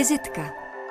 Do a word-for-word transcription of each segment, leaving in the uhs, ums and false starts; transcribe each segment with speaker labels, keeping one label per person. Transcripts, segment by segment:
Speaker 1: Vizitka.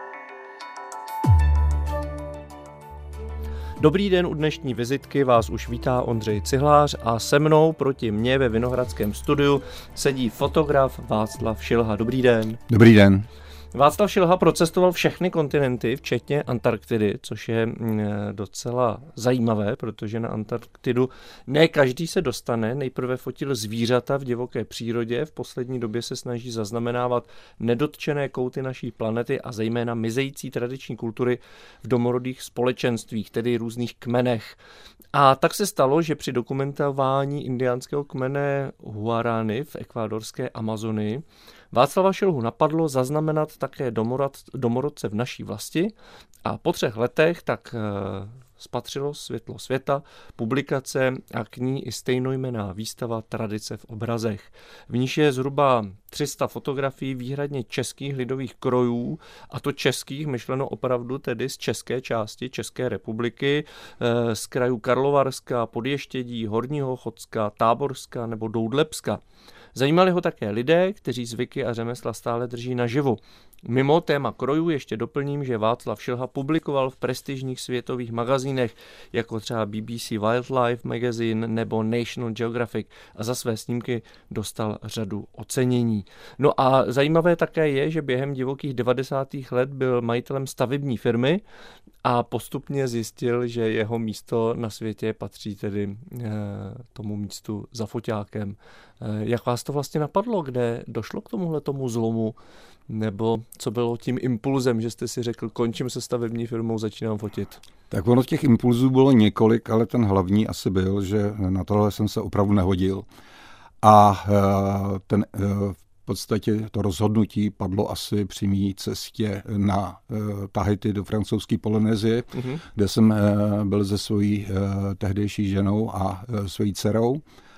Speaker 2: Dobrý den, u dnešní vizitky vás už vítá Ondřej Cihlář a se mnou proti mně ve Vinohradském studiu sedí fotograf Václav Šilha. Dobrý den.
Speaker 3: Dobrý den.
Speaker 2: Václav Šilha procestoval všechny kontinenty, včetně Antarktidy, což je docela zajímavé, protože na Antarktidu ne každý se dostane. Nejprve fotil zvířata v divoké přírodě, v poslední době se snaží zaznamenávat nedotčené kouty naší planety a zejména mizející tradiční kultury v domorodých společenstvích, tedy různých kmenech. A tak se stalo, že při dokumentování indiánského kmene Huarány v ekvádorské Amazonii Václava Šilhu napadlo zaznamenat také domorad, domorodce v naší vlasti a po třech letech tak e, spatřilo světlo světa publikace a k ní i stejnojmenná výstava Tradice v obrazech. V níž je zhruba tři sta fotografií výhradně českých lidových krojů, a to českých, myšleno opravdu tedy z české části České republiky, e, z krajů Karlovarska, Podještědí, Horního Ochotska, Táborska nebo Doudlebska. Zajímali ho také lidé, kteří zvyky a řemesla stále drží naživu. Mimo téma krojů ještě doplním, že Václav Šilha publikoval v prestižních světových magazínech, jako třeba B B C Wildlife Magazine nebo National Geographic, a za své snímky dostal řadu ocenění. No a zajímavé také je, že během divokých devadesátých let byl majitelem stavební firmy a postupně zjistil, že jeho místo na světě patří tedy e, tomu místu za foťákem. E, jak vás to vlastně napadlo, kde došlo k tomuhle tomu zlomu? Nebo co bylo tím impulzem, že jste si řekl, končím se stavební firmou, začínám fotit?
Speaker 3: Tak ono těch impulzů bylo několik, ale ten hlavní asi byl, že na tohle jsem se opravdu nehodil. A ten, v podstatě to rozhodnutí padlo asi při mý cestě na Tahiti do francouzské Polynésie, mm-hmm. kde jsem byl se svojí tehdejší ženou a svojí dcerou.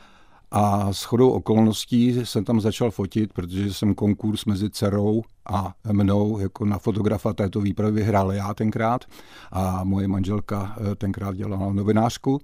Speaker 3: A shodou okolností jsem tam začal fotit, protože jsem konkurs mezi dcerou a mnou jako na fotografa této výpravy vyhrál já tenkrát a moje manželka tenkrát dělala novinářku.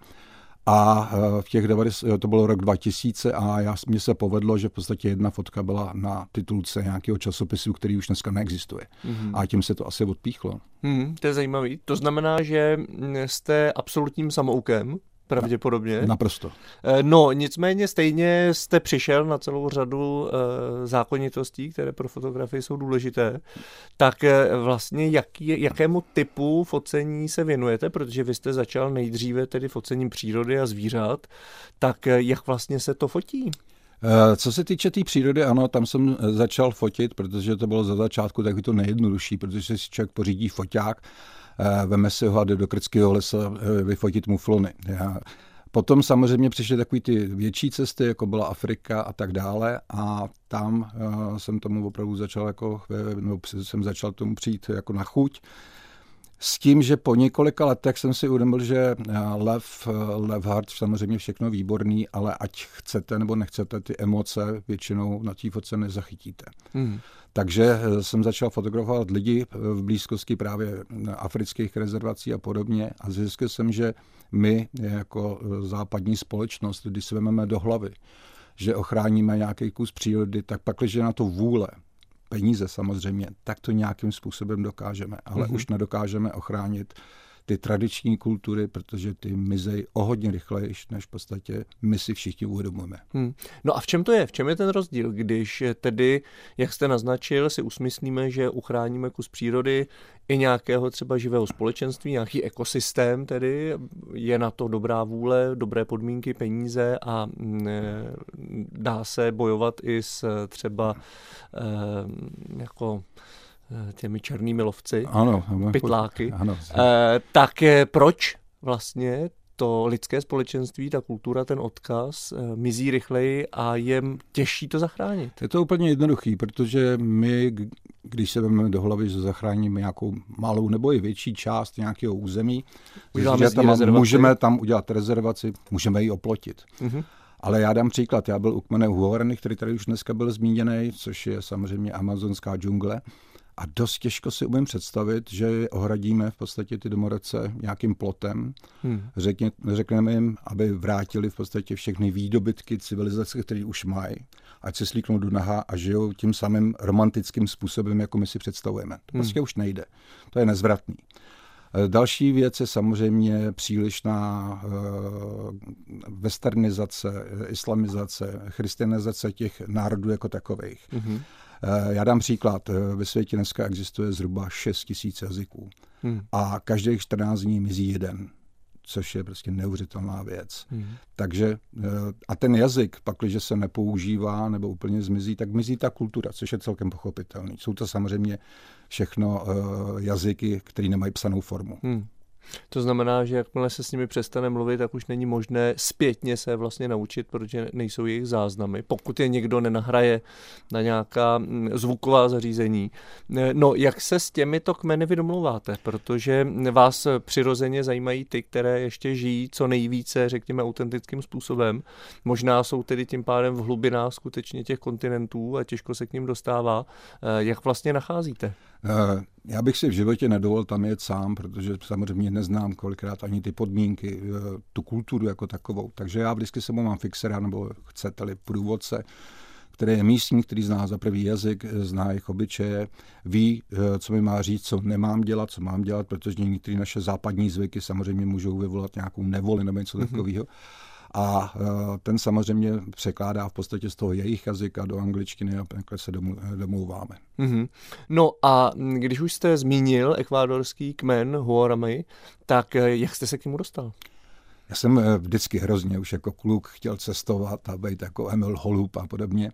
Speaker 3: A v těch devadesátých to bylo rok dva tisíce a já, mně se povedlo, že v podstatě jedna fotka byla na titulce nějakého časopisu, který už dneska neexistuje. Mm-hmm. A tím se to asi odpíchlo.
Speaker 2: Mm, to je zajímavý. To znamená, že jste absolutním samoukem? Pravděpodobně.
Speaker 3: Naprosto.
Speaker 2: No, nicméně stejně jste přišel na celou řadu e, zákonitostí, které pro fotografii jsou důležité. Tak e, vlastně jaký, jakému typu focení se věnujete? Protože vy jste začal nejdříve tedy focením přírody a zvířat. Tak e, jak vlastně se to fotí?
Speaker 3: Co se týče té tý přírody, ano, tam jsem začal fotit, protože to bylo za začátku taky to nejjednodušší, protože si člověk pořídí foťák, veme si ho a jde do Krtského lesa vyfotit muflony. Já. Potom samozřejmě přišly takový ty větší cesty, jako byla Afrika a tak dále, a tam uh, jsem tomu opravdu začal jako, no, jsem začal tomu přijít jako na chuť. S tím, že po několika letech jsem si uvědomil, že Lev, Lev Hart, samozřejmě všechno výborný, ale ať chcete nebo nechcete, ty emoce většinou na té fotce nezachytíte. Hmm. Takže jsem začal fotografovat lidi v blízkosti právě afrických rezervací a podobně a zjistil jsem, že my jako západní společnost, když se vezmeme do hlavy, že ochráníme nějaký kus přírody, tak pak, když je na to vůle, peníze samozřejmě, tak to nějakým způsobem dokážeme, ale mm-hmm. už nedokážeme ochránit ty tradiční kultury, protože ty mizejí o hodně rychleji, než v podstatě my si všichni uvědomujeme. Hmm.
Speaker 2: No a v čem to je? V čem je ten rozdíl, když tedy, jak jste naznačil, si usmyslíme, že uchráníme kus přírody i nějakého třeba živého společenství, nějaký ekosystém tedy, je na to dobrá vůle, dobré podmínky, peníze a ne, dá se bojovat i s třeba eh, jako těmi černými lovci,
Speaker 3: ano,
Speaker 2: pytláky.
Speaker 3: Ano.
Speaker 2: E, tak proč vlastně to lidské společenství, ta kultura, ten odkaz e, mizí rychleji a je těžší to zachránit?
Speaker 3: Je to úplně jednoduchý, protože my, když se vezmeme do hlavy, že zachráníme nějakou malou nebo i větší část nějakého území, že tam můžeme tam udělat rezervaci, můžeme ji oplotit. Mm-hmm. Ale já dám příklad, já byl u kmene Huarány, který tady už dneska byl zmíněný, což je samozřejmě amazonská džungle. A dost těžko si umím představit, že ohradíme v podstatě ty domorodce nějakým plotem. Hmm. Řekně, řekneme jim, aby vrátili v podstatě všechny výdobytky civilizace, které už mají, ať se slíknou do naha a žijou tím samým romantickým způsobem, jako my si představujeme. To hmm. prostě už nejde. To je nezvratný. Další věc je samozřejmě přílišná uh, westernizace, islamizace, christianizace těch národů jako takových. Mm-hmm. Uh, já dám příklad. Ve světě dneska existuje zhruba šest tisíc jazyků mm. a každých čtrnáct dní mizí jeden, což je prostě neuvěřitelná věc. Mm. Takže uh, a ten jazyk, pakliže se nepoužívá nebo úplně zmizí, tak mizí ta kultura, což je celkem pochopitelný. Jsou to samozřejmě všechno uh, jazyky, které nemají psanou formu. Hmm.
Speaker 2: To znamená, že jakmile se s nimi přestane mluvit, tak už není možné zpětně se vlastně naučit, protože nejsou jejich záznamy, pokud je někdo nenahraje na nějaká zvuková zařízení. No, jak se s těmito kmeny vy domlouváte? Protože vás přirozeně zajímají ty, které ještě žijí co nejvíce, řekněme, autentickým způsobem. Možná jsou tedy tím pádem v hlubinách skutečně těch kontinentů a těžko se k ním dostává. Jak vlastně nacházíte?
Speaker 3: Já bych si v životě nedovolil tam jet sám, protože samozřejmě neznám kolikrát ani ty podmínky, tu kulturu jako takovou. Takže já vždycky sebou mám fixera, nebo chcete-li průvodce, který je místní, který zná za prvý jazyk, zná jejich obyčeje, ví, co mi má říct, co nemám dělat, co mám dělat, protože některé naše západní zvyky samozřejmě můžou vyvolat nějakou nevoli nebo něco mm-hmm. takového. A ten samozřejmě překládá v podstatě z toho jejich jazyka do angličtiny a takhle se domlouváme.
Speaker 2: Mm-hmm. No a když už jste zmínil ekvádorský kmen Huaorani, tak jak jste se k němu dostal?
Speaker 3: Já jsem vždycky hrozně už jako kluk chtěl cestovat a být jako Emil Holub a podobně.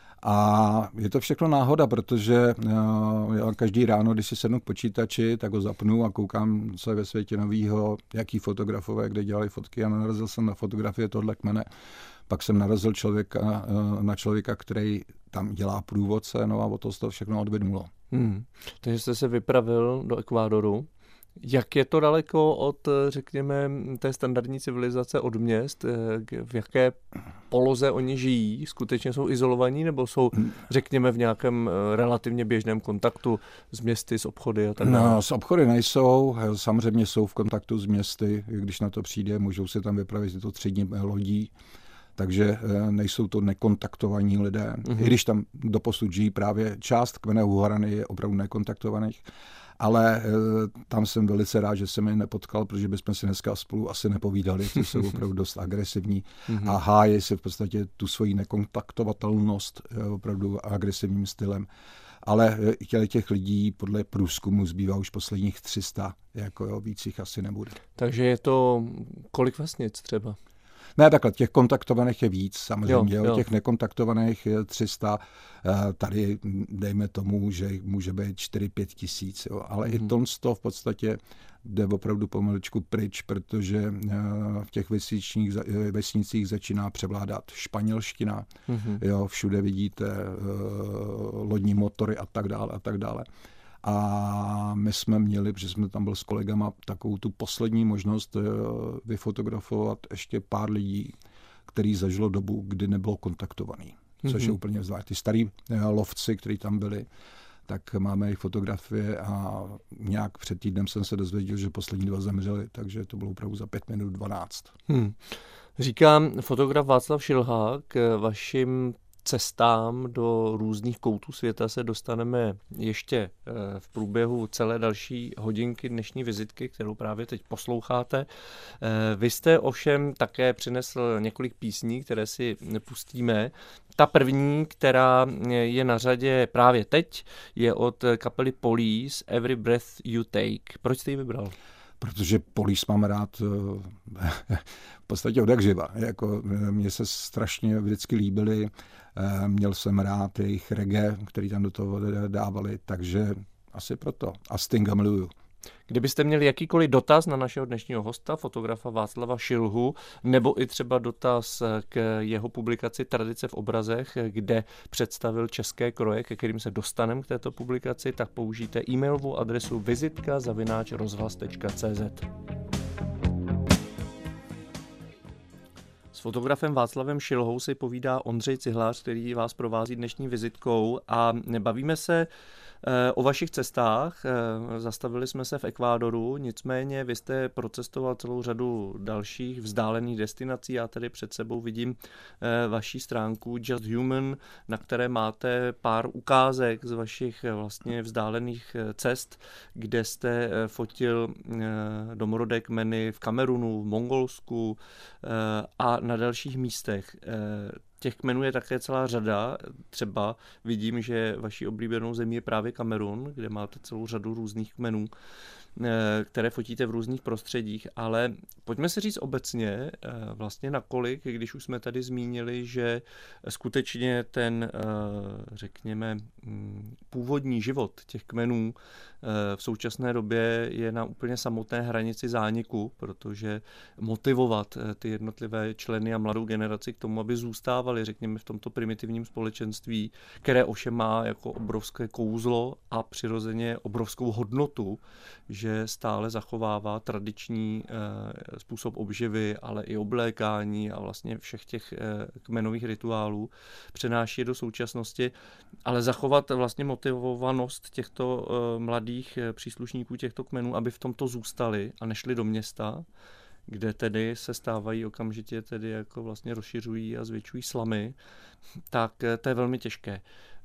Speaker 3: A je to všechno náhoda, protože já každý ráno, když si sednu k počítači, tak ho zapnu a koukám, co je ve světě novýho, jaký fotografové, kde dělali fotky a narazil jsem na fotografie tohle kmene. Pak jsem narazil člověka, na člověka, který tam dělá průvodce, no a od toho se to všechno odvinulo. Hmm.
Speaker 2: Takže jste se vypravil do Ekvádoru. Jak je to daleko od, řekněme, té standardní civilizace, od měst? V jaké poloze oni žijí? Skutečně jsou izolovaní nebo jsou, řekněme, v nějakém relativně běžném kontaktu s městy, s obchody a tak dále?
Speaker 3: No, s obchody nejsou, samozřejmě jsou v kontaktu s městy, když na to přijde, můžou se tam vypravit to tři dny lodí, takže nejsou to nekontaktovaní lidé. Mm-hmm. I když tam doposud žijí právě část kmene Huaorani je opravdu nekontaktovaných, ale e, tam jsem velice rád, že jsem je nepotkal, protože bychom si dneska spolu asi nepovídali, ty jsou opravdu dost agresivní mm-hmm. a hájí si v podstatě tu svoji nekontaktovatelnost e, opravdu agresivním stylem. Ale e, těch lidí podle průzkumu zbývá už posledních tři sta, jako jo, víc jich asi nebude.
Speaker 2: Takže je to kolik vesnic třeba?
Speaker 3: Ne, takhle, těch kontaktovaných je víc, samozřejmě, jo, jo. Těch nekontaktovaných je tři sta, tady dejme tomu, že může být čtyři pět tisíc, jo. Ale mm-hmm. i tohle v podstatě jde opravdu pomaličku pryč, protože v těch vesničních, vesnicích začíná převládat španělština, mm-hmm. jo, všude vidíte uh, lodní motory a tak dále a tak dále. A my jsme měli, protože jsme tam byl s kolegama, takovou tu poslední možnost vyfotografovat ještě pár lidí, který zažilo dobu, kdy nebylo kontaktovaný. Což mm-hmm. je úplně zvláštní. Ty starý lovci, kteří tam byli, tak máme jejich fotografie a nějak před týdnem jsem se dozvěděl, že poslední dva zemřeli, takže to bylo opravdu za pět minut dvanáct. Hmm.
Speaker 2: Říkám fotograf Václav Šilhák, k vašim cestám do různých koutů světa se dostaneme ještě v průběhu celé další hodinky dnešní vizitky, kterou právě teď posloucháte. Vy jste ovšem také přinesl několik písní, které si pustíme. Ta první, která je na řadě právě teď, je od kapely Police, Every Breath You Take. Proč jste ji vybral?
Speaker 3: Protože Police mám rád v podstatě od jak živa. Jako, mně se strašně vždycky líbily, měl jsem rád jejich reggae, který tam do toho dávali, takže asi proto. A Stinga miluju.
Speaker 2: Kdybyste měli jakýkoliv dotaz na našeho dnešního hosta, fotografa Václava Šilhu, nebo i třeba dotaz k jeho publikaci Tradice v obrazech, kde představil české kroje, ke kterým se dostaneme k této publikaci, tak použijte e-mailovou adresu vizitka zavináč rozhlas tečka cé zet. S fotografem Václavem Šilhou si povídá Ondřej Cihlář, který vás provází dnešní vizitkou a bavíme se O vašich cestách, zastavili jsme se v Ekvádoru, nicméně vy jste procestoval celou řadu dalších vzdálených destinací. Já tady před sebou vidím vaší stránku Just Human, na které máte pár ukázek z vašich vlastně vzdálených cest, kde jste fotil domorodé kmeny v Kamerunu, v Mongolsku a na dalších místech. Těch kmenů je také celá řada. Třeba vidím, že vaší oblíbenou zemí je právě Kamerun, kde máte celou řadu různých kmenů, které fotíte v různých prostředích, ale pojďme si říct obecně vlastně nakolik, když už jsme tady zmínili, že skutečně ten, řekněme, původní život těch kmenů v současné době je na úplně samotné hranici zániku, protože motivovat ty jednotlivé členy a mladou generaci k tomu, aby zůstávali, řekněme, v tomto primitivním společenství, které ovšem má jako obrovské kouzlo a přirozeně obrovskou hodnotu, že stále zachovává tradiční e, způsob obživy, ale i oblékání a vlastně všech těch e, kmenových rituálů přenáší je do současnosti, ale zachovat vlastně motivovanost těchto e, mladých e, příslušníků těchto kmenů, aby v tomto zůstali a nešli do města, kde tedy se stávají okamžitě tedy jako vlastně rozšiřují a zvětšují slamy, tak to je velmi těžké.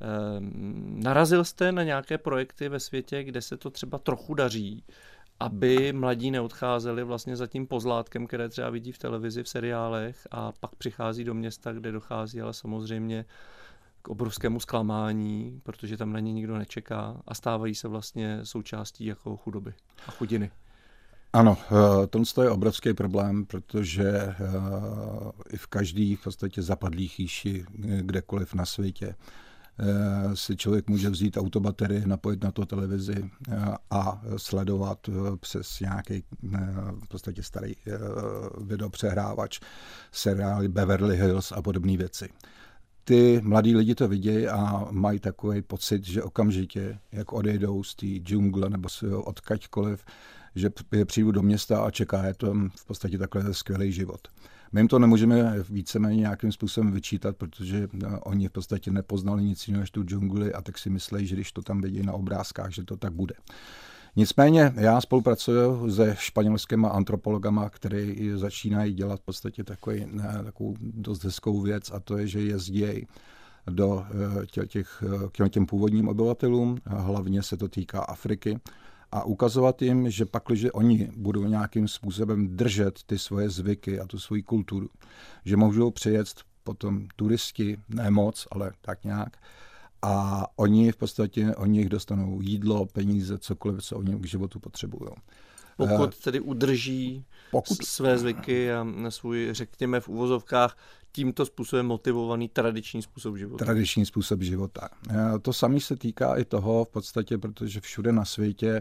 Speaker 2: Narazil jste na nějaké projekty ve světě, kde se to třeba trochu daří, aby mladí neodcházeli vlastně za tím pozlátkem, které třeba vidí v televizi, v seriálech a pak přichází do města, kde dochází ale samozřejmě k obrovskému zklamání, protože tam na ně nikdo nečeká a stávají se vlastně součástí jako chudoby a chudiny.
Speaker 3: Ano, to je obrovský problém, protože i v každý v podstatě zapadlý chýši, kdekoliv na světě, si člověk může vzít autobaterii, napojit na to televizi a sledovat přes nějaký v podstatě starý videopřehrávač seriály Beverly Hills a podobné věci. Ty mladí lidi to vidějí a mají takový pocit, že okamžitě, jak odejdou z té džungle nebo odkaďkoliv, že přijdu do města a čeká je to v podstatě takhle skvělý život. My jim to nemůžeme víceméně nějakým způsobem vyčítat, protože oni v podstatě nepoznali nic jiného než tu džungli a tak si myslí, že když to tam vidí na obrázkách, že to tak bude. Nicméně já spolupracuju se španělskými antropologama, kteří začínají dělat v podstatě takový, ne, takovou dost hezkou věc a to je, že jezdí do těch, k těm původním obyvatelům, hlavně se to týká Afriky, a ukazovat jim, že pak, když oni budou nějakým způsobem držet ty svoje zvyky a tu svoji kulturu, že můžou přijet potom turisti, ne moc, ale tak nějak, a oni v podstatě, oni jich dostanou jídlo, peníze, cokoliv, co oni k životu potřebují.
Speaker 2: Pokud tedy udrží
Speaker 3: Pokud...
Speaker 2: své zvyky a svůj, řekněme v uvozovkách, tímto způsobem motivovaný tradiční způsob života.
Speaker 3: Tradiční způsob života. To samé se týká i toho v podstatě, protože všude na světě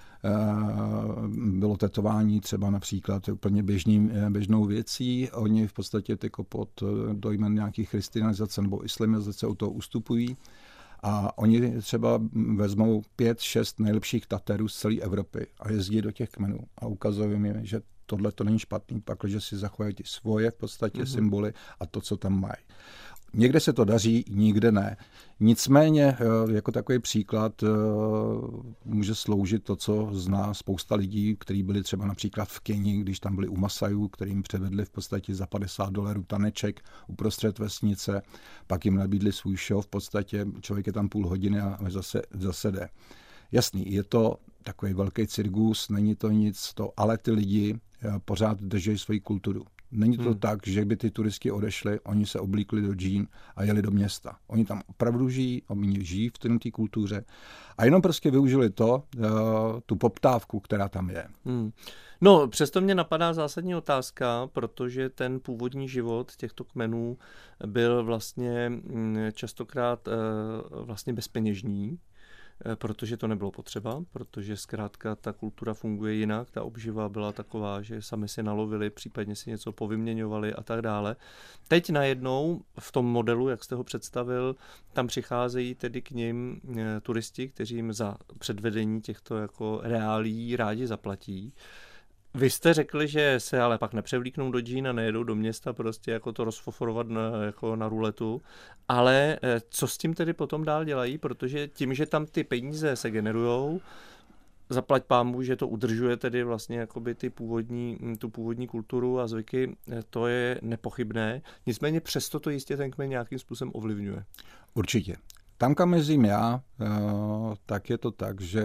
Speaker 3: bylo tetování třeba například úplně běžný, běžnou věcí. Oni v podstatě tyko pod dojmem nějaký christianizace nebo islamizace od toho ustupují. A oni třeba vezmou pět, šest nejlepších Taterů z celé Evropy a jezdí do těch kmenů a ukazují jim, že tohle to není špatný, pak, že si zachovají ty svoje v podstatě mm-hmm. symboly a to, co tam mají. Někde se to daří, nikde ne. Nicméně, jako takový příklad, může sloužit to, co zná spousta lidí, kteří byli třeba například v Keni, když tam byli u Masajů, kterým převedli v podstatě za padesát dolarů taneček uprostřed vesnice, pak jim nabídli svůj show, v podstatě člověk je tam půl hodiny a zase, zase jde. Jasný, je to takový velký cirkus, není to nic, to, ale ty lidi pořád drží svoji kulturu. Není to hmm. tak, že by ty turisti odešli, oni se oblíkli do džín a jeli do města. Oni tam opravdu žijí, oni žijí v té kultuře a jenom prostě využili to, tu poptávku, která tam je.
Speaker 2: Hmm. No, přesto mě napadá zásadní otázka, protože ten původní život těchto kmenů byl vlastně častokrát vlastně bezpeněžní, protože to nebylo potřeba, protože zkrátka ta kultura funguje jinak, ta obživa byla taková, že sami si nalovili, případně si něco povyměňovali a tak dále. Teď najednou v tom modelu, jak jste ho představil, tam přicházejí tedy k nim turisti, kteří jim za předvedení těchto jako reálií rádi zaplatí. Vy jste řekli, že se ale pak nepřevlíknou do džín a nejedou do města prostě jako to rozfoforovat na, jako na ruletu, ale co s tím tedy potom dál dělají, protože tím, že tam ty peníze se generujou, zaplať pánbůh, že to udržuje tedy vlastně jakoby ty původní, tu původní kulturu a zvyky, to je nepochybné, nicméně přesto to jistě ten kmen nějakým způsobem ovlivňuje.
Speaker 3: Určitě. Tam, kam jezdím já, tak je to tak, že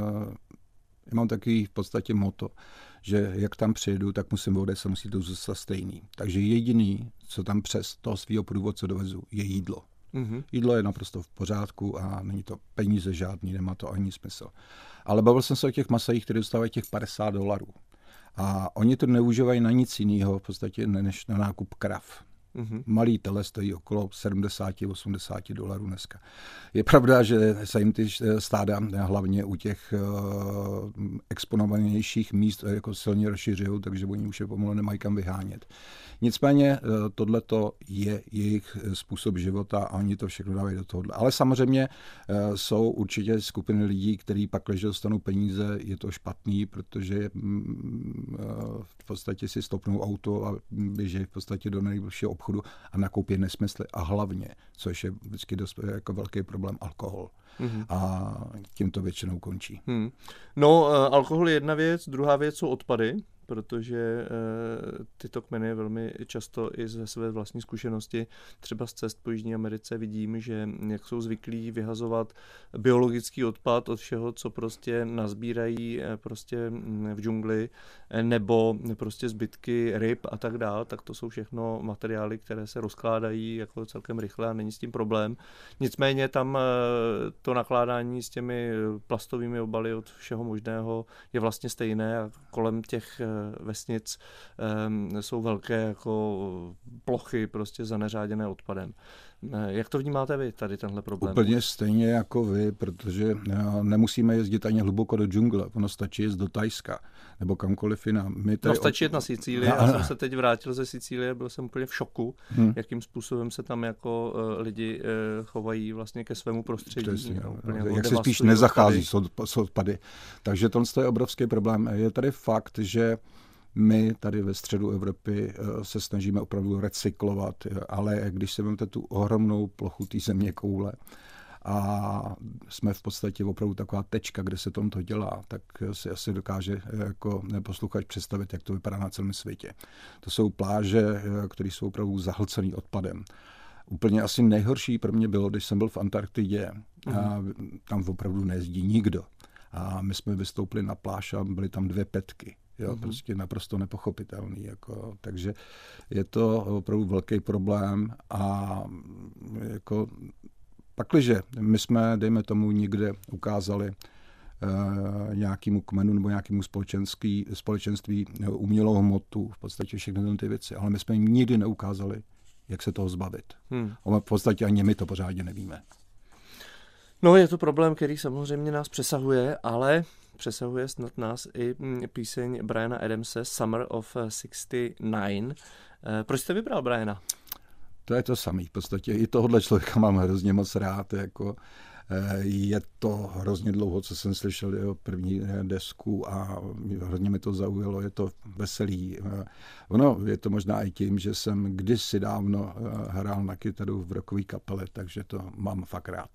Speaker 3: já mám takový v podstatě motto, že jak tam přijedu, tak musím odejít a musí to zůstat stejný. Takže jediný, co tam přes toho svého průvodce dovezu, je jídlo. Mm-hmm. Jídlo je naprosto v pořádku a není to peníze žádný, nemá to ani smysl. Ale bavil jsem se o těch masajích, které dostávají těch padesát dolarů. A oni to neužívají na nic jiného v podstatě než na nákup krav. Mm-hmm. Malý tele stojí okolo sedmdesát osmdesát dolarů dneska. Je pravda, že se jim ty stáda hlavně u těch uh, exponovanějších míst jako silně rozšiřují, takže oni už je pomalu nemají kam vyhánět. Nicméně uh, tohleto je jejich způsob života a oni to všechno dávají do tohohle. Ale samozřejmě uh, jsou určitě skupiny lidí, kteří pak, když dostanou peníze, je to špatný, protože um, uh, v podstatě si stopnou auto a běží v podstatě do nejbližšího obchodu a nakoupí nesmysly a hlavně, což je vždycky dost jako velký problém, alkohol. Mm-hmm. A tím to většinou končí. Hmm.
Speaker 2: No, alkohol je jedna věc, druhá věc jsou odpady, protože uh, tyto kmeny velmi často i ze své vlastní zkušenosti, třeba z cest po Jižní Americe vidím, že jak jsou zvyklí vyhazovat biologický odpad od všeho, co prostě nazbírají prostě v džungli, nebo prostě zbytky ryb a tak dále, tak to jsou všechno materiály, které se rozkládají jako celkem rychle a není s tím problém. Nicméně tam to nakládání s těmi plastovými obaly od všeho možného je vlastně stejné a kolem těch vesnic um, jsou velké jako plochy prostě zaneřáděné odpadem. Jak to vnímáte vy, tady tenhle problém?
Speaker 3: Úplně stejně jako vy, protože nemusíme jezdit ani hluboko do džungle, ono stačí jezdit do Thajska nebo kamkoliv jinam. My
Speaker 2: no stačí jet na Sicílii, já jsem se teď vrátil ze Sicílie, byl jsem úplně v šoku, hmm. jakým způsobem se tam jako uh, lidi uh, chovají vlastně ke svému prostředí.
Speaker 3: Přesně, no, jak jako se spíš nezachází s odpady. Takže tohle je obrovský problém. Je tady fakt, že my tady ve středu Evropy se snažíme opravdu recyklovat, ale když se vezmete tu ohromnou plochu té země koule a jsme v podstatě opravdu taková tečka, kde se tomto dělá, tak si asi dokáže jako posluchač představit, jak to vypadá na celém světě. To jsou pláže, které jsou opravdu zahlcené odpadem. Úplně asi nejhorší pro mě bylo, když jsem byl v Antarktidě a tam opravdu nejezdí nikdo. A my jsme vystoupili na pláž a byly tam dvě petky. Jo, mm-hmm. Prostě naprosto nepochopitelný. Jako, takže je to opravdu velký problém a jako, pakliže my jsme, dejme tomu, někde ukázali uh, nějakému kmenu nebo nějakému společenství, společenství umělou hmotu, v podstatě všechny ty věci, ale my jsme jim nikdy neukázali, jak se toho zbavit. Hmm. V podstatě ani my to pořádně nevíme.
Speaker 2: No, je to problém, který samozřejmě nás přesahuje, ale přesahuje snad nás i píseň Briana Adamse Summer of šedesát devět. Proč jste vybral Briana?
Speaker 3: To je to samý. V podstatě i tohohle člověka mám hrozně moc rád. Jako, je to hrozně dlouho, co jsem slyšel jeho první desku a hrozně mi to zaujalo. Je to veselý. Ono je to možná i tím, že jsem kdysi dávno hrál na kytaru v rockové kapele, takže to mám fakt rád.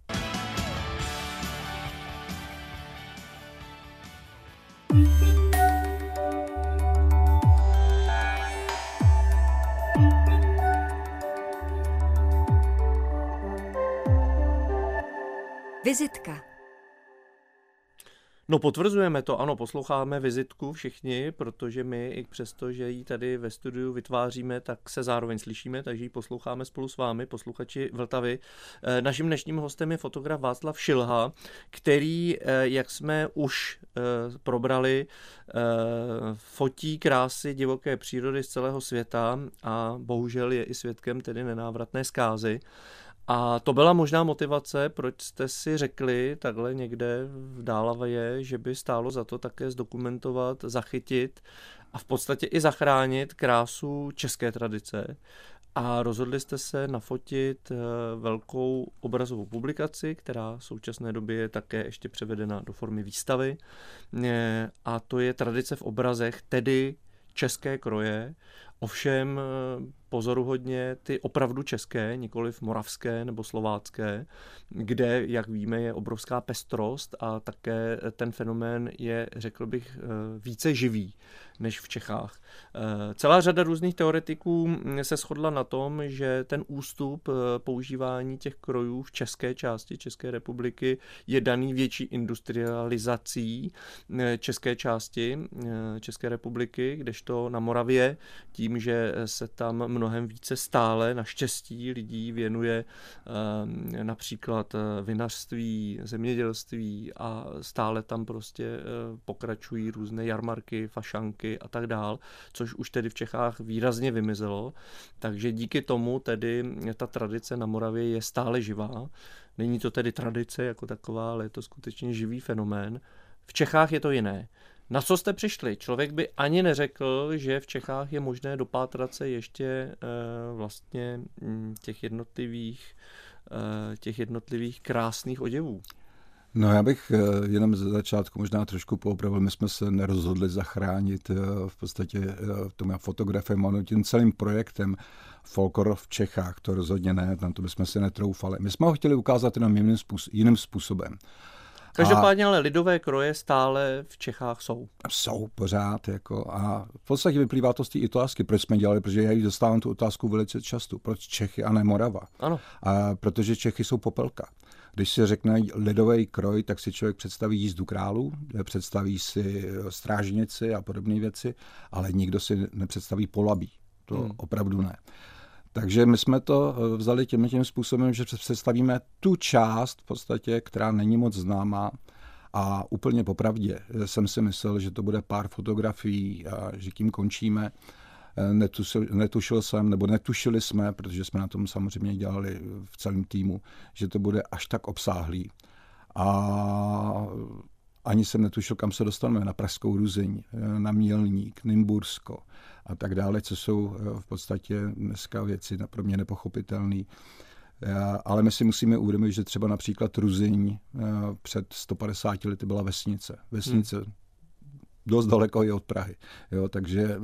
Speaker 1: Vizitka.
Speaker 2: No potvrzujeme to, ano, posloucháme vizitku všichni, protože my i přesto, že ji tady ve studiu vytváříme, tak se zároveň slyšíme, takže ji posloucháme spolu s vámi, posluchači Vltavy. Naším dnešním hostem je fotograf Václav Šilha, který, jak jsme už probrali, fotí krásy divoké přírody z celého světa a bohužel je i svědkem tedy nenávratné zkázy. A to byla možná motivace, proč jste si řekli takhle někde v Dálavě, že by stálo za to také zdokumentovat, zachytit a v podstatě i zachránit krásu české tradice A rozhodli jste se nafotit velkou obrazovou publikaci, která v současné době je také ještě převedena do formy výstavy. A to je Tradice v obrazech, tedy české kroje, ovšem pozoruhodně ty opravdu české, nikoliv moravské nebo slovácké, kde, jak víme, je obrovská pestrost a také ten fenomén je, řekl bych, více živý než v Čechách. Celá řada různých teoretiků se shodla na tom, že ten ústup používání těch krojů v české části České republiky je daný větší industrializací české části České republiky, kdežto na Moravě tím, že se tam mnohem více stále naštěstí lidí věnuje například vinařství, zemědělství a stále tam prostě pokračují různé jarmarky, fašanky a tak dál, což už tedy v Čechách výrazně vymizelo. Takže díky tomu tedy ta tradice na Moravě je stále živá. Není to tedy tradice jako taková, ale je to skutečně živý fenomén. V Čechách je to jiné. Na co jste přišli? Člověk by ani neřekl, že v Čechách je možné dopátrat se ještě e, vlastně těch jednotlivých, e, těch jednotlivých krásných oděvů.
Speaker 3: No já bych jenom ze začátku možná trošku poopravil. My jsme se nerozhodli zachránit v podstatě tomu fotografem, tím celým projektem Folklor v Čechách. To rozhodně ne, na to bychom si netroufali. My jsme ho chtěli ukázat jenom jiným, způsob, jiným způsobem.
Speaker 2: Každopádně ale lidové kroje stále v Čechách jsou.
Speaker 3: Jsou pořád. Jako, a v podstatě vyplývá to z té otázky, proč jsme dělali, protože já ji dostávám tu otázku velice často. Proč Čechy a ne Morava?
Speaker 2: Ano.
Speaker 3: A protože Čechy jsou popelka. Když se řekne lidový kroj, tak si člověk představí jízdu králů, představí si strážnici a podobné věci, ale nikdo si nepředstaví Polabí. To hmm. opravdu ne. Takže my jsme to vzali tím, tím způsobem, že představíme tu část v podstatě, která není moc známá a úplně popravdě jsem si myslel, že to bude pár fotografií a že tím končíme. Netušil, netušil jsem, nebo netušili jsme, protože jsme na tom samozřejmě dělali v celém týmu, že to bude až tak obsáhlý. A ani jsem netušil, kam se dostaneme, na Pražskou Ruzyň, na Mělník, Nymbursko a tak dále, co jsou v podstatě dneska věci pro mě nepochopitelné. Ale my si musíme uvědomit, že třeba například Ruzyň před sto padesáti lety byla vesnice. Vesnice hmm. dost daleko je od Prahy, jo, takže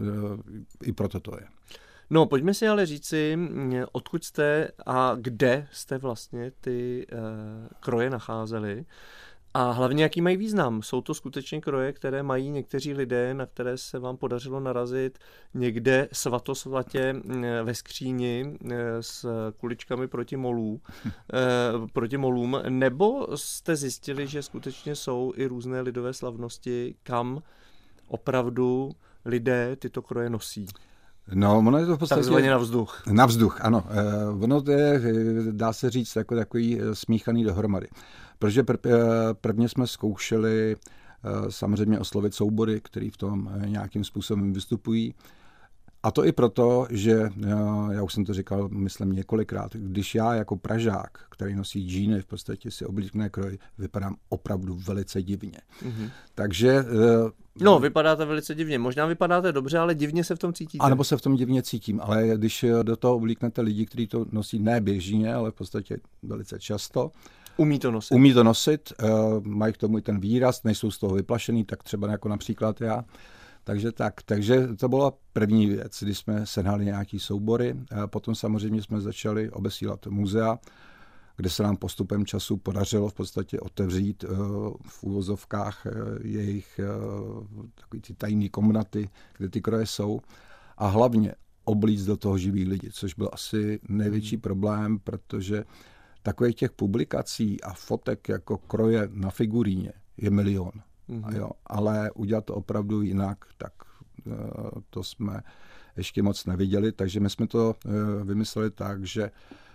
Speaker 3: i proto to je.
Speaker 2: No, pojďme si ale říci, odkud jste a kde jste vlastně ty uh, kroje nacházeli a hlavně jaký mají význam. Jsou to skutečně kroje, které mají někteří lidé, na které se vám podařilo narazit někde svatosvatě ve skříni s kuličkami proti molů, proti molům, nebo jste zjistili, že skutečně jsou i různé lidové slavnosti, kam opravdu lidé tyto kroje nosí?
Speaker 3: No, ono je to v podstatě...
Speaker 2: Takzvaně na vzduch.
Speaker 3: Na vzduch, ano. Ono je, dá se říct, jako takový smíchaný dohromady. Protože prvně jsme zkoušeli samozřejmě oslovit soubory, který v tom nějakým způsobem vystupují. A to i proto, že, já už jsem to říkal, myslím několikrát, když já jako Pražák, který nosí džíny, v podstatě si oblíkne kroj, vypadám opravdu velice divně. Mm-hmm. Takže...
Speaker 2: No, vypadáte velice divně. Možná vypadáte dobře, ale divně se v tom cítíte.
Speaker 3: A nebo se v tom divně cítím, ale když do toho oblíknete lidi, kteří to nosí ne běžně, ale v podstatě velice často,
Speaker 2: Umí to nosit.
Speaker 3: Umí to nosit, mají k tomu i ten výraz, nejsou z toho vyplašený, tak třeba jako například já. Takže tak, takže to byla první věc, když jsme sehnali nějaký soubory. A potom samozřejmě jsme začali obesílat muzea, kde se nám postupem času podařilo v podstatě otevřít uh, v úvozovkách uh, jejich uh, takový ty tajné komnaty, kde ty kroje jsou. A hlavně oblíct do toho živý lidi, což byl asi největší problém, protože takových těch publikací a fotek jako kroje na figuríně je milion. Mm-hmm. Jo, ale udělat to opravdu jinak, tak uh, to jsme ještě moc neviděli, takže my jsme to uh, vymysleli tak, že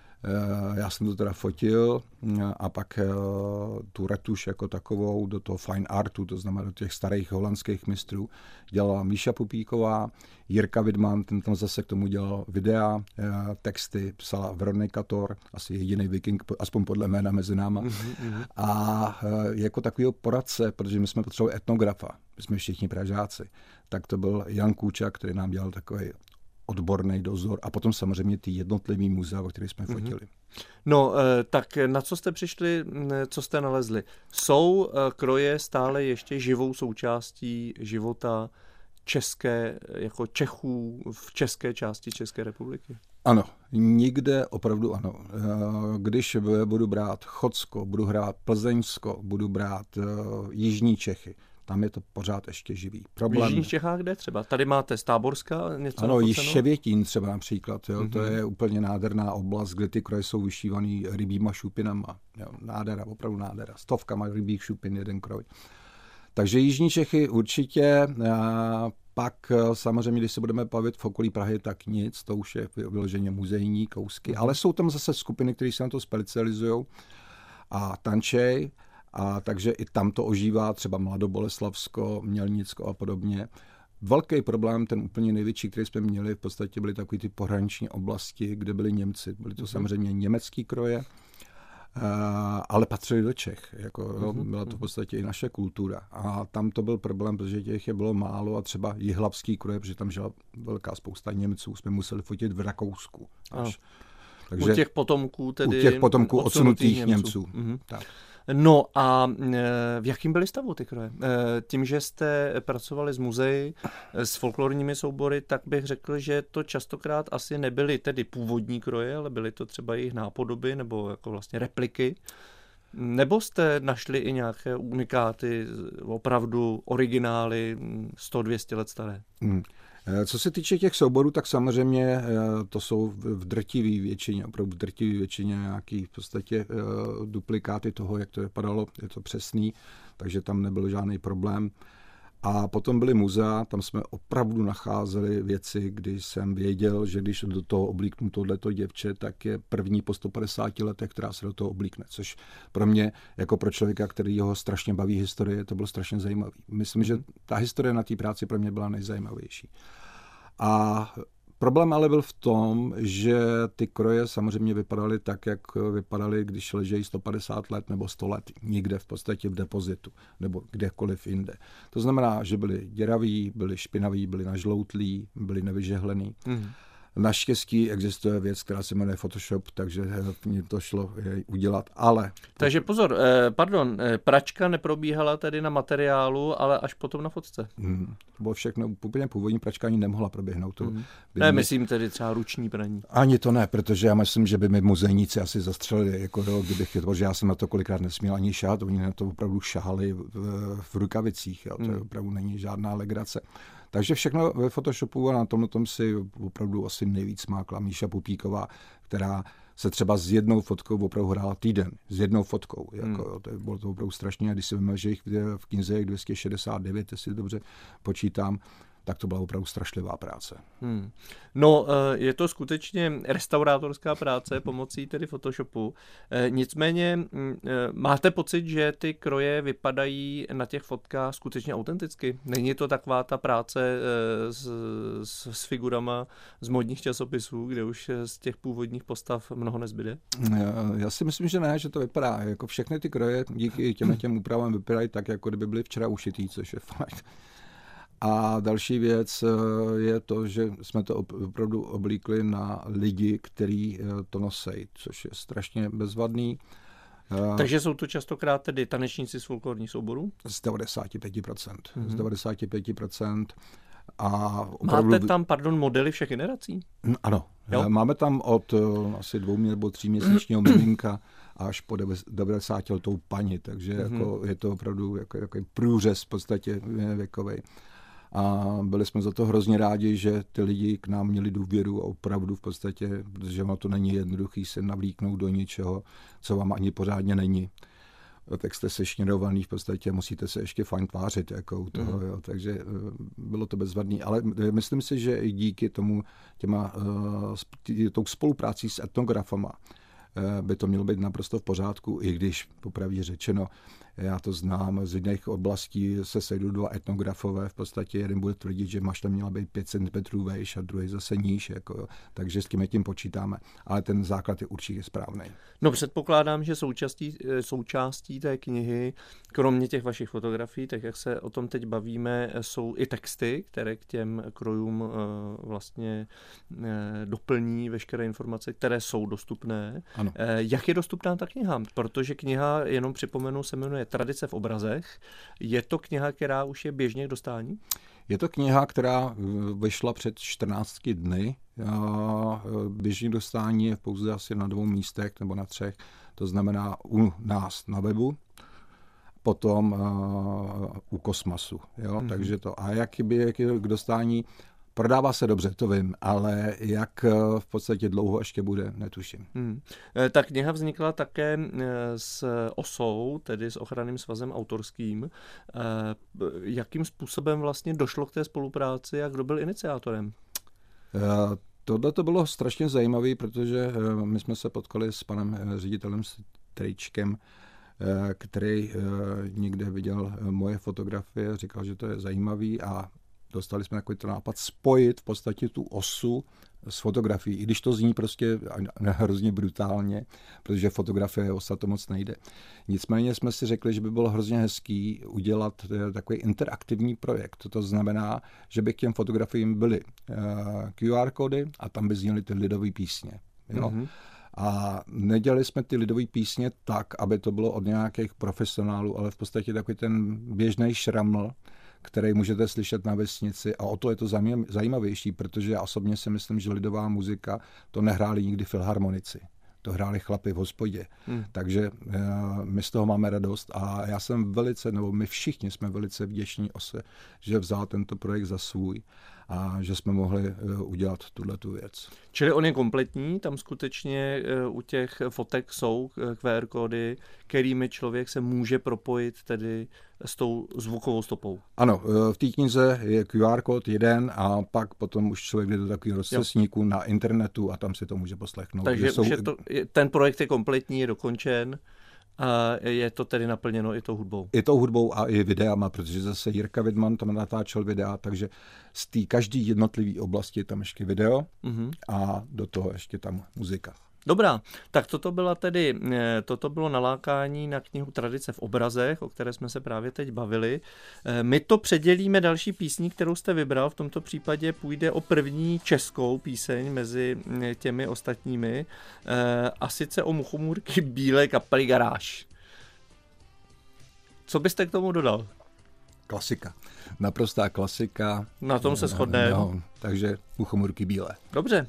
Speaker 3: uh, já jsem to teda fotil uh, a pak uh, tu retuš jako takovou do toho fine artu, to znamená do těch starých holandských mistrů, dělala Míša Pupíková, Jirka Widman, ten tam zase k tomu dělal videa, uh, texty psala Veronika Thor, asi jediný viking, aspoň podle jména mezi náma. Mm-hmm. A uh, jako takovýho poradce, protože my jsme potřebovali etnografa, my jsme všichni Pražáci, tak to byl Jan Kůča, který nám dělal takový odborný dozor a potom samozřejmě ty jednotlivý muzea, o kterých jsme fotili.
Speaker 2: No, tak na co jste přišli, co jste nalezli? Jsou kroje stále ještě živou součástí života české, jako Čechů v české části České republiky?
Speaker 3: Ano, nikde opravdu ano. Když budu brát Chocko, budu brát Plzeňsko, budu brát jižní Čechy, tam je to pořád ještě živý. Problém...
Speaker 2: V jižních Čechách kde třeba? Tady máte z Táborska něco?
Speaker 3: Ano, Ševětín třeba například. Jo? Mm-hmm. To je úplně nádherná oblast, kde ty kroje jsou vyšívaný rybíma šupinama. Jo? Nádhera, opravdu nádhera. Stovkama rybích šupin jeden kroj. Takže jižní Čechy určitě. A pak samozřejmě, když se budeme bavit v okolí Prahy, tak nic. To už je vyloženě muzejní kousky. Mm-hmm. Ale jsou tam zase skupiny, které se na to specializují a tančej. A takže i tam to ožívá, třeba Mladoboleslavsko, Mělnicko a podobně. Velký problém, ten úplně největší, který jsme měli, v podstatě byly takové ty pohraniční oblasti, kde byli Němci. Byly to samozřejmě německý kroje, ale patřili do Čech. Jako, byla to v podstatě i naše kultura. A tam to byl problém, protože těch je bylo málo a třeba jihlavský kroje, protože tam žila velká spousta Němců, jsme museli fotit v Rakousku. Až.
Speaker 2: Takže, u těch potomků tedy
Speaker 3: u těch potomků odsunutých Němců. Němců.
Speaker 2: Mhm. Tak. No a v jakým byly stavu ty kroje? Tím, že jste pracovali s muzeji, s folklorními soubory, tak bych řekl, že to častokrát asi nebyly tedy původní kroje, ale byly to třeba jejich nápodoby nebo jako vlastně repliky. Nebo jste našli i nějaké unikáty, opravdu originály sto dvě stě let staré? Hmm.
Speaker 3: Co se týče těch souborů, tak samozřejmě to jsou v drtivé většině, opravdu v drtivé většině nějaký v podstatě duplikáty toho, jak to vypadalo, je to přesný, takže tam nebyl žádný problém. A potom byly muzea, tam jsme opravdu nacházeli věci, kdy jsem věděl, že když do toho oblíknu tohleto děvče, tak je první po sto padesáti letech, která se do toho oblíkne. Což pro mě, jako pro člověka, který ho strašně baví historie, to bylo strašně zajímavé. Myslím, že ta historie na té práci pro mě byla nejzajímavější. A problém ale byl v tom, že ty kroje samozřejmě vypadaly tak, jak vypadaly, když ležejí sto padesát let nebo sto let někde v podstatě v depozitu nebo kdekoliv jinde. To znamená, že byly děraví, byly špinaví, byly nažloutlí, byly nevyžehlený. Mm. Naštěstí existuje věc, která se jmenuje Photoshop, takže mě to šlo udělat, ale...
Speaker 2: Takže pozor, pardon, pračka neprobíhala tedy na materiálu, ale až potom na fotce.
Speaker 3: Hmm. To bylo všechno, úplně původní pračka ani nemohla proběhnout. To
Speaker 2: hmm. Ne, mě... myslím tedy třeba ruční praní.
Speaker 3: Ani to ne, protože já myslím, že by mi muzejníci asi zastřelili, jako do, kdybych, protože já jsem na to kolikrát nesměl ani šát, oni na to opravdu šahali v, v rukavicích, jo. To hmm. opravdu není žádná legrace. Takže všechno ve Photoshopu a na tomhle tom si opravdu asi nejvíc mákla Míša Pupíková, která se třeba s jednou fotkou opravdu hrála týden. S jednou fotkou. Jako, hmm. jo, to bylo to opravdu strašně. A když si víme, že jich v knize je dvě stě šedesát devět, jestli dobře počítám, tak to byla opravdu strašlivá práce. Hmm.
Speaker 2: No, je to skutečně restaurátorská práce pomocí tedy Photoshopu. Nicméně máte pocit, že ty kroje vypadají na těch fotkách skutečně autenticky? Není to taková ta práce s, s, s figurama z modních časopisů, kde už z těch původních postav mnoho nezbyde?
Speaker 3: Já si myslím, že ne, že to vypadá. Jako všechny ty kroje díky těm těm úpravám vypadají tak, jako kdyby byly včera ušitý, což je fakt. A další věc je to, že jsme to opravdu oblíkli na lidi, kteří to nosejí, což je strašně bezvadný.
Speaker 2: Takže jsou to častokrát tedy tanečníci z folklorních souborů?
Speaker 3: Z devadesát pět procent. Mm-hmm. Z devadesát pět procent. A opravdu...
Speaker 2: Máte tam, pardon, modely všech generací?
Speaker 3: Ano. Jo? Máme tam od asi dvou nebo tří měsíčního miminka až po devadesátiletou paní, takže mm-hmm. jako je to opravdu jako, jako průřez v podstatě věkovej. A byli jsme za to hrozně rádi, že ty lidi k nám měli důvěru a opravdu v podstatě, protože ono to není jednoduchý se navlíknout do něčeho, co vám ani pořádně není. Tak jste sešněrovaný v podstatě, musíte se ještě fajn tvářit jako u toho, mm. jo, takže bylo to bezvadný. Ale myslím si, že i díky tomu těma, uh, tou spoluprácí s etnografama by to mělo být naprosto v pořádku, i když popravdě řečeno, Já to znám, z jiných oblastí se sejdou dva etnografové, v podstatě jeden bude tvrdit, že mašta měla být pět centimetrů vejš a druhý zase níž, jako, takže s tím tím počítáme. Ale ten základ je určitě správný.
Speaker 2: No předpokládám, že součástí, součástí té knihy, kromě těch vašich fotografií, tak jak se o tom teď bavíme, jsou i texty, které k těm krojům vlastně doplní veškeré informace, které jsou dostupné.
Speaker 3: Ano.
Speaker 2: Jak je dostupná ta kniha? Protože kniha, jenom připomenu, se jmenuje Tradice v obrazech. Je to kniha, která už je běžně k dostání?
Speaker 3: Je to kniha, která vyšla před čtrnácti dny. Běžně dostání je pouze asi na dvou místech nebo na třech. To znamená u nás na webu, potom uh, u Kosmasu. Jo? Mm-hmm. Takže to. A jak by jak je k dostání? Prodává se dobře, to vím, ale jak v podstatě dlouho ještě bude, netuším.
Speaker 2: Hmm. Ta kniha vznikla také s OSou, tedy s Ochranným svazem autorským. Jakým způsobem vlastně došlo k té spolupráci a kdo byl iniciátorem?
Speaker 3: Tohle to bylo strašně zajímavé, protože my jsme se potkali s panem ředitelem Strejčkem, který někde viděl moje fotografie, říkal, že to je zajímavý a dostali jsme takový ten nápad spojit v podstatě tu osu s fotografií, i když to zní prostě hrozně brutálně, protože fotografie osa to moc nejde. Nicméně jsme si řekli, že by bylo hrozně hezký udělat takový interaktivní projekt. To znamená, že by k těm fotografiím byly Q R kódy a tam by zněly ty lidové písně. Jo? Mm-hmm. A nedělali jsme ty lidové písně tak, aby to bylo od nějakých profesionálů, ale v podstatě takový ten běžný šraml, který můžete slyšet na vesnici, a o to je to zajímavější, protože já osobně si myslím, že lidová muzika to nehráli nikdy filharmonici. To hráli chlapi v hospodě. Hmm. Takže uh, my z toho máme radost a já jsem velice, nebo my všichni jsme velice vděční Ose, že vzal tento projekt za svůj a že jsme mohli uh, udělat tuhletu věc.
Speaker 2: Čili on je kompletní, tam skutečně uh, u těch fotek jsou Q R kódy, kterými člověk se může propojit tedy s tou zvukovou stopou.
Speaker 3: Ano, v té knize je Q R kód jeden a pak potom už člověk jde do takového rozcestníku na internetu a tam si to může poslechnout.
Speaker 2: Takže
Speaker 3: jsou...
Speaker 2: už je to, ten projekt je kompletní, je dokončen a je to tedy naplněno i tou hudbou.
Speaker 3: I tou hudbou a i videama, protože zase Jirka Vidman tam natáčel videa, takže z té každý jednotlivý oblasti je tam ještě video mm-hmm. a do toho ještě tam muzika.
Speaker 2: Dobrá, tak toto byla tedy, toto bylo nalákání na knihu Tradice v obrazech, o které jsme se právě teď bavili. My to předělíme další písní, kterou jste vybral, v tomto případě půjde o první českou píseň mezi těmi ostatními, a sice o Muchomůrky Bílé kapely Garáž. Co byste k tomu dodal?
Speaker 3: Klasika. Naprostá klasika.
Speaker 2: Na tom se shodneme.
Speaker 3: No, takže Muchomůrky Bílé.
Speaker 2: Dobře.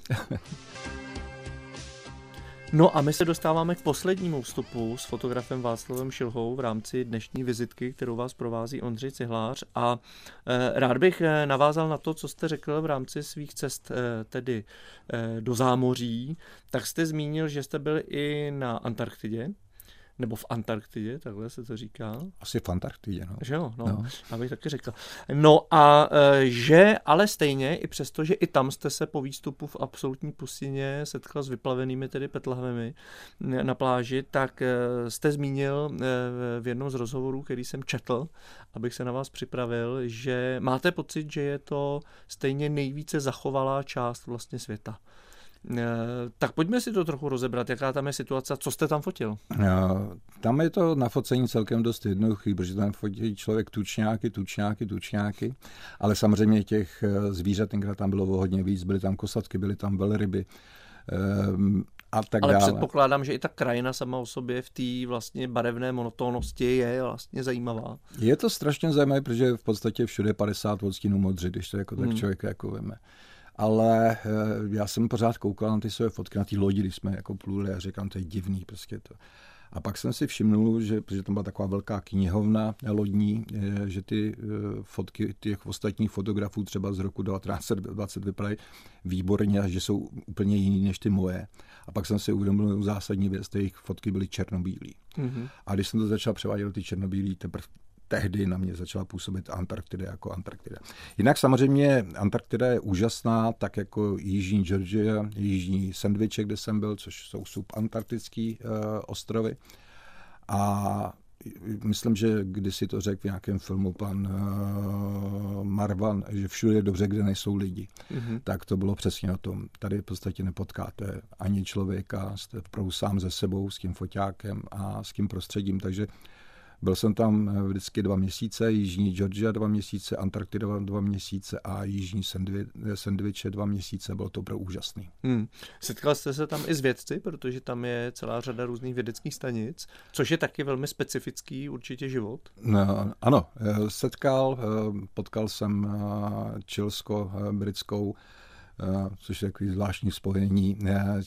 Speaker 2: No a my se dostáváme k poslednímu vstupu s fotografem Václavem Šilhou v rámci dnešní vizitky, kterou vás provází Ondřej Cihlář, a e, rád bych navázal na to, co jste řekl v rámci svých cest e, tedy e, do zámoří. Tak jste zmínil, že jste byl i na Antarktidě, nebo v Antarktidě, takhle se to říká.
Speaker 3: Asi v Antarktidě, no.
Speaker 2: Že jo, no, no. Abych taky řekl. No a e, že ale stejně, i přesto, že i tam jste se po výstupu v absolutní pustině setkal s vyplavenými tedy petlahvemi na pláži, tak e, jste zmínil e, v jednom z rozhovorů, který jsem četl, abych se na vás připravil, že máte pocit, že je to stejně nejvíce zachovalá část vlastně světa. Tak pojďme si to trochu rozebrat, jaká tam je situace, co jste tam fotil?
Speaker 3: Tam je to na focení celkem dost jednoduchý, protože tam fotí člověk tučňáky, tučňáky, tučňáky, ale samozřejmě těch zvířat tenkrát tam bylo hodně víc, byly tam kosatky, byly tam velryby a tak
Speaker 2: ale
Speaker 3: dále.
Speaker 2: Předpokládám, že i ta krajina sama o sobě v té vlastně barevné monotónnosti je vlastně zajímavá.
Speaker 3: Je to strašně zajímavé, protože v podstatě všude padesát odstínů modři, když to jako tak
Speaker 2: hmm.
Speaker 3: člověk jako veme. Ale já jsem pořád koukal na ty své fotky, na ty lodi, když jsme jako pluli a říkám, to je divný prostě to. A pak jsem si všimnul, že, že tam byla taková velká knihovna lodní, že ty fotky těch ostatních fotografů třeba z roku devatenáct set dvacet vypadají výborně a že jsou úplně jiný než ty moje. A pak jsem si uvědomil zásadní věc, že jejich fotky byly černobílý. Mm-hmm. A když jsem to začal převádět do ty černobílý, teprve tehdy na mě začala působit Antarktida jako Antarktida. Jinak samozřejmě Antarktida je úžasná, tak jako jižní Georgia, jižní Sandwiche, kde jsem byl, což jsou subantarktické uh, ostrovy. A myslím, že kdysi to řekl v nějakém filmu pan uh, Marvan, že všude je dobře, kde nejsou lidi. Mm-hmm. Tak to bylo přesně o tom. Tady v podstatě nepotkáte ani člověka, jste opravdu sám ze sebou, s tím foťákem a s tím prostředím, takže byl jsem tam vždycky dva měsíce, jižní Georgia dva měsíce, Antarktida dva měsíce a jižní Sandviče dva měsíce. Bylo to opravdu úžasný.
Speaker 2: Hmm. Setkal jste se tam i s vědci, protože tam je celá řada různých vědeckých stanic, což je taky velmi specifický určitě život.
Speaker 3: No, ano, setkal, potkal jsem čilsko-britskou, což je takový zvláštní spojení,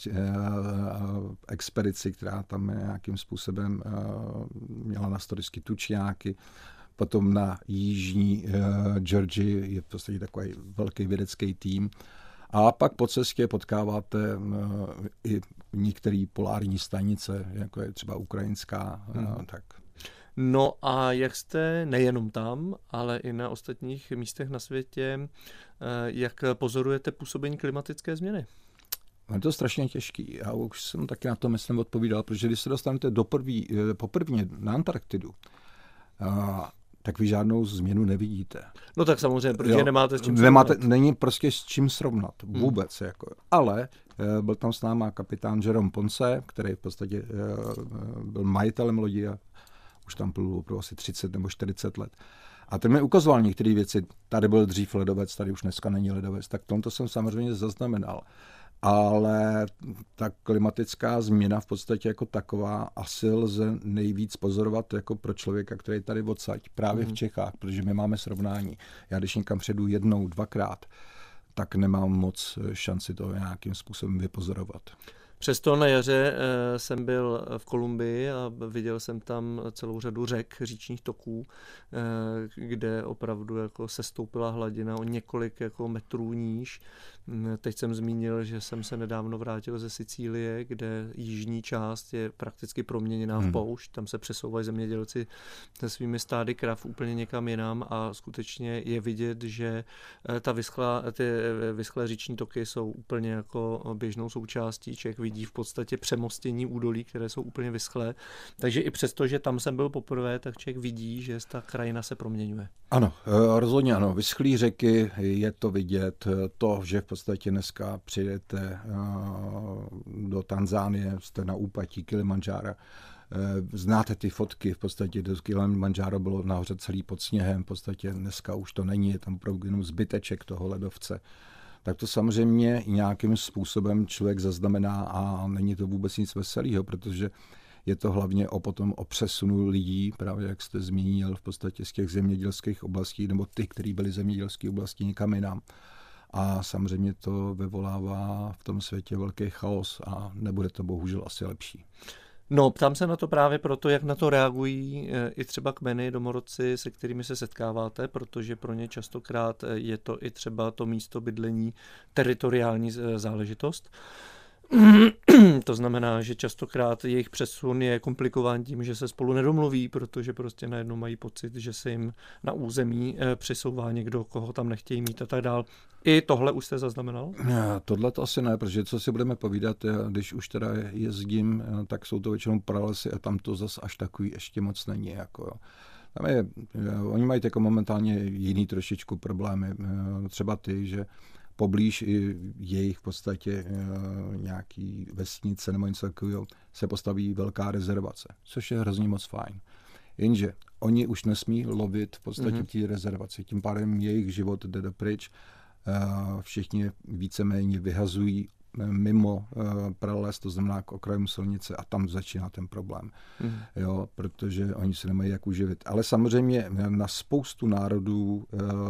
Speaker 3: expedici, která tam nějakým způsobem měla na starosti tučňáky. Potom na jižní Georgii je v podstatě takový velký vědecký tým. A pak po cestě potkáváte i některé polární stanice, jako je třeba ukrajinská, hmm. tak.
Speaker 2: No a jak jste nejenom tam, ale i na ostatních místech na světě, jak pozorujete působení klimatické změny?
Speaker 3: Je to strašně těžký. Já už jsem taky na to myslím odpovídal, protože když se dostanete do první, poprvně na Antarktidu, tak vy žádnou změnu nevidíte.
Speaker 2: No tak samozřejmě, protože jo, nemáte s čím
Speaker 3: nemáte, srovnat. Není prostě s čím srovnat. Vůbec. Hmm. Jako. Ale byl tam s náma kapitán Jerome Ponce, který v podstatě byl majitelem lodi a už tam byl pro asi třicet nebo čtyřicet let. A ten mi ukazoval některé věci. Tady byl dřív ledovec, tady už dneska není ledovec. Tak tomto jsem samozřejmě zaznamenal. Ale ta klimatická změna v podstatě jako taková asi lze nejvíc pozorovat jako pro člověka, který je tady odsaď, právě mm. v Čechách, protože my máme srovnání. Já když někam předu jednou, dvakrát, tak nemám moc šanci to nějakým způsobem vypozorovat.
Speaker 2: Přesto na jaře jsem byl v Kolumbii a viděl jsem tam celou řadu řek, říčních toků, kde opravdu jako sestoupila hladina o několik jako metrů níž. Teď jsem zmínil, že jsem se nedávno vrátil ze Sicílie, kde jižní část je prakticky proměněná v poušť. Tam se přesouvají zemědělci se svými stády krav úplně někam jinam a skutečně je vidět, že ta vyschlá, ty vyschlé říční toky jsou úplně jako běžnou součástí. Člověk vidí v podstatě přemostění údolí, které jsou úplně vyschlé. Takže i přesto, že tam jsem byl poprvé, tak člověk vidí, že ta krajina se proměňuje.
Speaker 3: Ano, rozhodně ano. Vyschlý řeky, je to vidět. To, že v podstatě dneska přijdete do Tanzánie, jste na úpatí Kilimandžára, znáte ty fotky, v podstatě do Kilimandžáro bylo nahoře celý pod sněhem, v podstatě dneska už to není, je tam opravdu jenom zbyteček toho ledovce. Tak to samozřejmě nějakým způsobem člověk zaznamená a není to vůbec nic veselého, protože je to hlavně o potom o přesunu lidí, právě jak jste zmínil, v podstatě z těch zemědělských oblastí, nebo ty, kteří byli zemědělské oblasti, někam jinam. A samozřejmě to vyvolává v tom světě velký chaos a nebude to bohužel asi lepší.
Speaker 2: No, ptám se na to právě proto, jak na to reagují i třeba kmeny, domorodci, se kterými se setkáváte, protože pro ně častokrát je to i třeba to místo bydlení teritoriální záležitost. To znamená, že častokrát jejich přesun je komplikován tím, že se spolu nedomluví, protože prostě najednou mají pocit, že se jim na území přesouvá někdo, koho tam nechtějí mít a tak dál. I tohle už jste zaznamenal?
Speaker 3: Tohle to asi ne, protože co si budeme povídat, když už teda jezdím, tak jsou to většinou pralesy a tam to zas až takový ještě moc není. Jako, tam je, oni mají jako momentálně jiný trošičku problémy. Třeba ty, že poblíž i jejich v podstatě nějaký vesnice nebo něco takového se postaví velká rezervace, což je hrozně moc fajn. Jenže oni už nesmí lovit v podstatě mm-hmm. v té rezervaci, tím pádem jejich život jde dopryč, všichni víceméně vyhazují mimo prales, to znamená k okrajům silnice a tam začíná ten problém, mm. jo, protože oni se nemají jak uživit. Ale samozřejmě na spoustu národů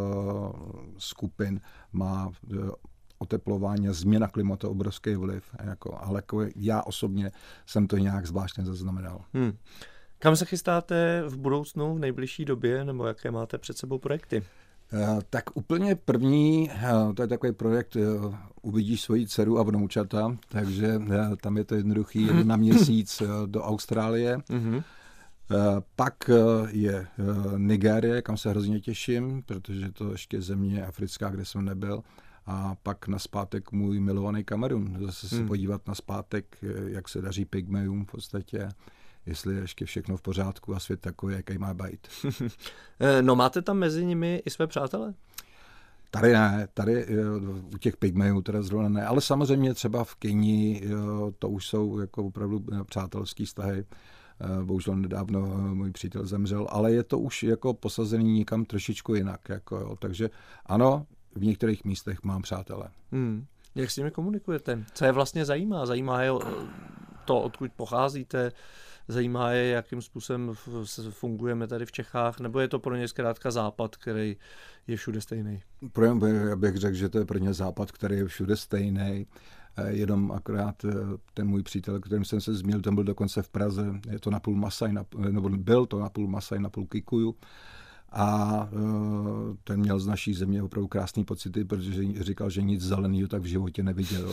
Speaker 3: skupin má oteplování a změna klimatu obrovský vliv, jako, ale jako já osobně jsem to nějak zvláštně zaznamenal. Hmm.
Speaker 2: Kam se chystáte v budoucnu, v nejbližší době, nebo jaké máte před sebou projekty?
Speaker 3: Tak úplně první, to je takový projekt, uvidíš svoji dceru a vnoučata, takže tam je to jednoduchý, jeden na měsíc do Austrálie. Mm-hmm. Pak je Nigérie, kam se hrozně těším, protože to ještě země africká, kde jsem nebyl. A pak naspátek můj milovaný Kamerun. Zase se hmm. podívat naspátek, jak se daří pygmejům v podstatě. jestli je ještě všechno v pořádku a svět takový, jaký má být.
Speaker 2: No máte tam mezi nimi i své přátele?
Speaker 3: Tady ne, tady u těch pygmejů teda zrovna ne, ale samozřejmě třeba v Keni to už jsou jako opravdu přátelský vztahy. Bohužel nedávno můj přítel zemřel, ale je to už jako posazený někam trošičku jinak. Jako, jo. Takže ano, v některých místech mám přátele.
Speaker 2: Hmm. Jak s nimi komunikujete? Co je vlastně zajímá? Zajímá je to, odkud pocházíte? Zajímá je, jakým způsobem fungujeme tady v Čechách? Nebo je to pro ně zkrátka západ, který je všude stejný?
Speaker 3: Pro mě, já bych řekl, že to je pro ně západ, který je všude stejný. Jenom akorát ten můj přítel, kterým jsem se zmínil, ten byl dokonce v Praze, je to napůl Masaj, nebo byl to napůl Masaj, napůl Kikuju. A ten měl z naší země opravdu krásný pocity, protože říkal, že nic zeleného tak v životě neviděl.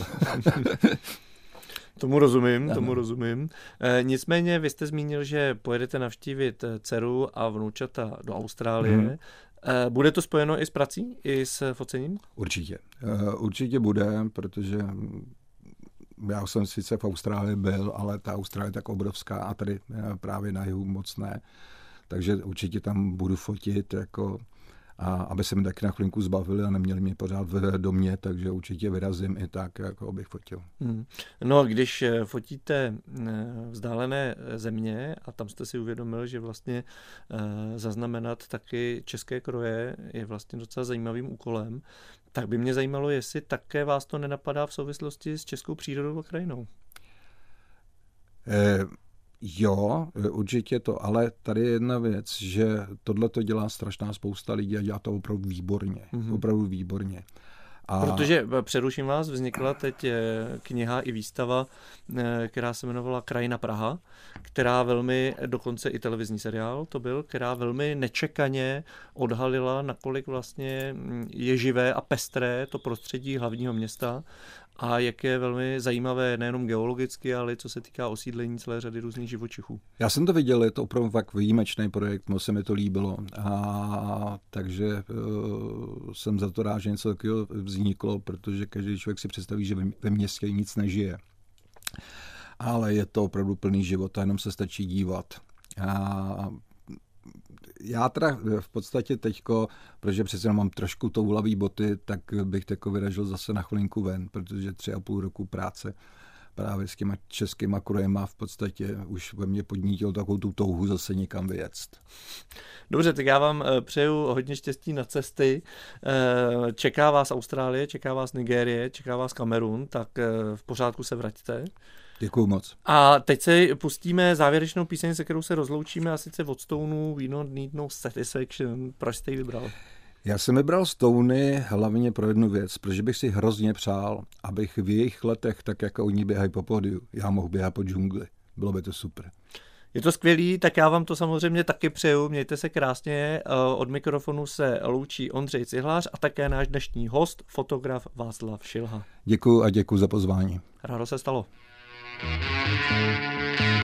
Speaker 2: Tomu rozumím, tomu rozumím. E, nicméně vy jste zmínil, že pojedete navštívit dceru a vnoučata do Austrálie. Hmm. E, bude to spojeno i s prací, i s focením?
Speaker 3: Určitě. E, určitě bude, protože já jsem sice v Austrálii byl, ale ta Austrálie je tak obrovská a tady právě na jihu moc ne. Takže určitě tam budu fotit, jako, a aby se mi taky na chvilku zbavili a neměli mě pořád v domě, takže určitě vyrazím i tak, jako abych fotil.
Speaker 2: Hmm. No, když fotíte vzdálené země a tam jste si uvědomil, že vlastně zaznamenat taky české kroje je vlastně docela zajímavým úkolem, tak by mě zajímalo, jestli také vás to nenapadá v souvislosti s českou přírodou a krajinou.
Speaker 3: Eh, Jo, určitě to, ale tady je jedna věc, že tohle to dělá strašná spousta lidí a dělá to opravdu výborně, mm-hmm. opravdu výborně. A...
Speaker 2: Protože, přeruším vás, vznikla teď kniha i výstava, která se jmenovala Krajina Praha, která velmi, dokonce i televizní seriál to byl, která velmi nečekaně odhalila, nakolik vlastně je živé a pestré to prostředí hlavního města a jak je velmi zajímavé nejenom geologicky, ale co se týká osídlení celé řady různých živočichů.
Speaker 3: Já jsem to viděl, je to opravdu fakt výjimečný projekt, moc se mi to líbilo. A takže uh, jsem za to rád, že něco takového vzniklo, protože každý člověk si představí, že ve městě nic nežije. Ale je to opravdu plný života, jenom se stačí dívat. A já teda v podstatě teďko, protože přece mám trošku toulavý boty, tak bych tako vyražil zase na chvilinku ven, protože tři a půl roku práce právě s těma českýma krojema v podstatě už ve mně podnítil takovou tu touhu zase někam vyjet.
Speaker 2: Dobře, tak já vám přeju hodně štěstí na cesty. Čeká vás Austrálie, čeká vás Nigérie, čeká vás Kamerun, tak v pořádku se vraťte.
Speaker 3: Děkuju moc.
Speaker 2: A teď se pustíme závěrečnou píseň, se kterou se rozloučíme, a sice od Stonů We Don't Need No Satisfaction. Proč jste ji vybral?
Speaker 3: Já jsem vybral Stony hlavně pro jednu věc, protože bych si hrozně přál, abych v jejich letech, tak jako oni běhají po pódiu, já mohl běhat po džungli. Bylo by to super.
Speaker 2: Je to skvělý, tak já vám to samozřejmě taky přeju. Mějte se krásně. Od mikrofonu se loučí Ondřej Cihlář a také náš dnešní host, fotograf Václav Šilha.
Speaker 3: Děkuju a děkuju za pozvání.
Speaker 2: Rádo se stalo.